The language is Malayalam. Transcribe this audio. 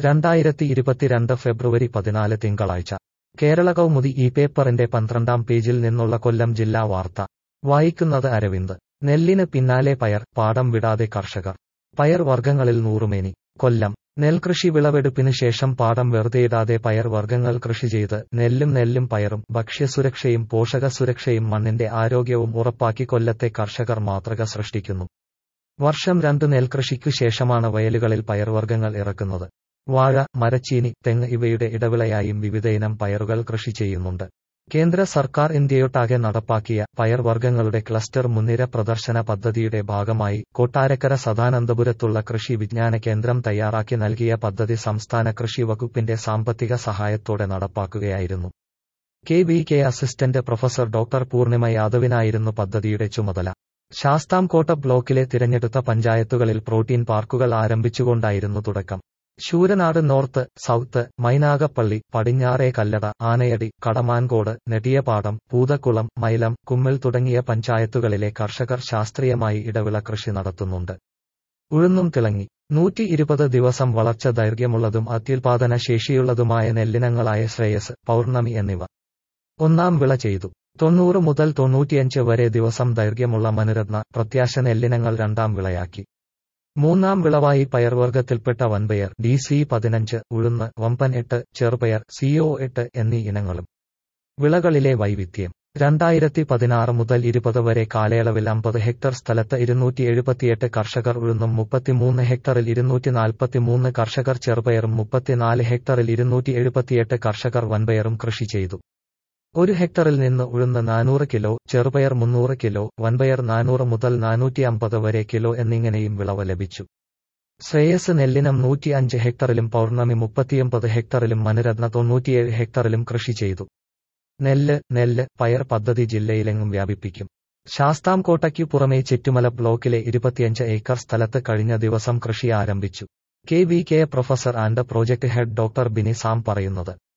2022 ഫെബ്രുവരി 14 തിങ്കളാഴ്ച കേരള കൗമുദി ഈ പേപ്പറിന്റെ 12-ാം പേജിൽ നിന്നുള്ള കൊല്ലം ജില്ലാ വാർത്ത വായിക്കുന്നത് അരവിന്ദ്. നെല്ലിന് പിന്നാലെ പയർ, പാടം വിടാതെ കർഷകർ. പയർ വർഗ്ഗങ്ങളിൽ നൂറുമേനി. കൊല്ലം. നെൽകൃഷി വിളവെടുപ്പിന് ശേഷം പാടം വെറുതെയിടാതെ പയർ വർഗ്ഗങ്ങൾ കൃഷി ചെയ്ത് നെല്ലും പയറും ഭക്ഷ്യസുരക്ഷയും പോഷകസുരക്ഷയും മണ്ണിന്റെ ആരോഗ്യവും ഉറപ്പാക്കി കൊല്ലത്തെ കർഷകർ മാതൃക സൃഷ്ടിക്കുന്നു. വർഷം 2 നെൽകൃഷിക്കു ശേഷമാണ് വയലുകളിൽ പയർവർഗ്ഗങ്ങൾ ഇറക്കുന്നത്. വാഴ, മരച്ചീനി, തെങ്ങ് ഇവയുടെ ഇടവിളയായും വിവിധയിനം പയറുകൾ കൃഷി ചെയ്യുന്നുണ്ട്. കേന്ദ്ര സർക്കാർ ഇന്ത്യയൊട്ടാകെ നടപ്പാക്കിയ പയർവർഗ്ഗങ്ങളുടെ ക്ലസ്റ്റർ മുൻനിര പ്രദർശന പദ്ധതിയുടെ ഭാഗമായി കൊട്ടാരക്കര സദാനന്ദപുരത്തുള്ള കൃഷി വിജ്ഞാന കേന്ദ്രം തയ്യാറാക്കി നൽകിയ പദ്ധതി സംസ്ഥാന കൃഷി വകുപ്പിന്റെ സാമ്പത്തിക സഹായത്തോടെ നടപ്പാക്കുകയായിരുന്നു. KVK assistant professor doctor Poornima യാദവിനായിരുന്നു പദ്ധതിയുടെ ചുമതല. ശാസ്താംകോട്ട ബ്ലോക്കിലെ തിരഞ്ഞെടുത്ത പഞ്ചായത്തുകളിൽ പ്രോട്ടീൻ പാർക്കുകൾ ആരംഭിച്ചുകൊണ്ടായിരുന്നു തുടക്കം. ശൂരനാട് നോർത്ത്, സൗത്ത്, മൈനാഗപ്പള്ളി, പടിഞ്ഞാറേ കല്ലട, ആനയടി, കടമാൻകോട്, നെടിയപാടം, പൂതക്കുളം, മൈലം, കുമ്മിൾ തുടങ്ങിയ പഞ്ചായത്തുകളിലെ കർഷകർ ശാസ്ത്രീയമായി ഇടവിള കൃഷി നടത്തുന്നുണ്ട്. ഉഴുന്നും തിളങ്ങി. 120 ദിവസം വളർച്ച ദൈർഘ്യമുള്ളതും അത്യുൽപാദന ശേഷിയുള്ളതുമായ നെല്ലിനങ്ങളായ ശ്രേയസ്, പൗർണമി എന്നിവ ഒന്നാം വിള ചെയ്തു. 90 മുതൽ 95 വരെ ദിവസം ദൈർഘ്യമുള്ള മനുരത്ന, പ്രത്യാശ നെല്ലിനങ്ങൾ രണ്ടാം വിളയാക്കി. മൂന്നാം വിളവായി പയർവർഗ്ഗത്തിൽപ്പെട്ട വൻപയർ DC-15, ഉഴുന്ന്, വമ്പൻ 8, ചെറുപയർ CO8 എന്നീ ഇനങ്ങളും. വിളകളിലെ വൈവിധ്യം. 2016 മുതൽ 20 വരെ കാലയളവിൽ 50 ഹെക്ടർ സ്ഥലത്ത് 278 കർഷകർ ഉഴുന്നും 33 ഹെക്ടറിൽ 243 കർഷകർ ചെറുപയറും 34 ഹെക്ടറിൽ 278 കർഷകർ വൻപയറും കൃഷി ചെയ്തു. 1 ഹെക്ടറിൽ നിന്ന് ഉഴുന്ന് 400 കിലോ, ചെറുപയർ 300 കിലോ, വൻപയർ 400 മുതൽ 450 വരെ കിലോ എന്നിങ്ങനെയും വിളവ് ലഭിച്ചു. ശ്രേയസ് നെല്ലിനം 105 ഹെക്ടറിലും പൗർണമി 39 ഹെക്ടറിലും മനുരത്ന 97 ഹെക്ടറിലും കൃഷി ചെയ്തു. നെല്ല്, പയർ പദ്ധതി ജില്ലയിലെങ്ങും വ്യാപിപ്പിക്കും. ശാസ്താംകോട്ടയ്ക്കു പുറമെ ചെറ്റുമല ബ്ലോക്കിലെ 25 ഏക്കർ സ്ഥലത്ത് കഴിഞ്ഞ ദിവസം കൃഷി ആരംഭിച്ചു. KVK professor and project head doctor Bini Sam പറയുന്നത്.